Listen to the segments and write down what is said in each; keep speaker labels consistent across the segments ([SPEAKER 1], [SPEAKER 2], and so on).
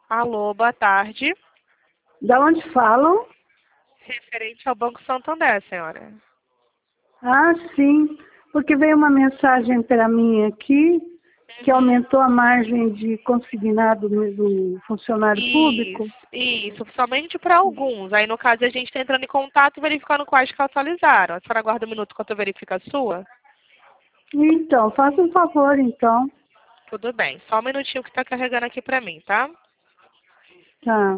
[SPEAKER 1] Alô, boa tarde.
[SPEAKER 2] Da onde falam?
[SPEAKER 1] Referente ao Banco Santander, senhora.
[SPEAKER 2] Ah, sim, porque veio uma mensagem para mim aqui que aumentou a margem de consignado do funcionário público.
[SPEAKER 1] Isso, somente para alguns. Aí, no caso, a gente está entrando em contato e verificando quais que atualizaram. A senhora aguarda um minuto enquanto eu verifico a sua?
[SPEAKER 2] Então, faça um favor, então.
[SPEAKER 1] Tudo bem. Só um minutinho que está carregando aqui para mim, tá?
[SPEAKER 2] Tá.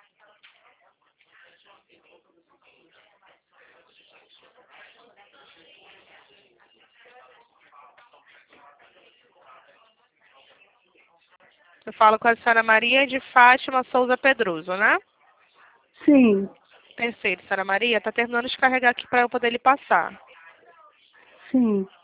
[SPEAKER 1] Eu falo com a senhora Maria de Fátima Souza Pedroso, né?
[SPEAKER 2] Sim,
[SPEAKER 1] Perfeito, senhora Maria. Está terminando de carregar aqui para eu poder lhe passar.
[SPEAKER 2] sim.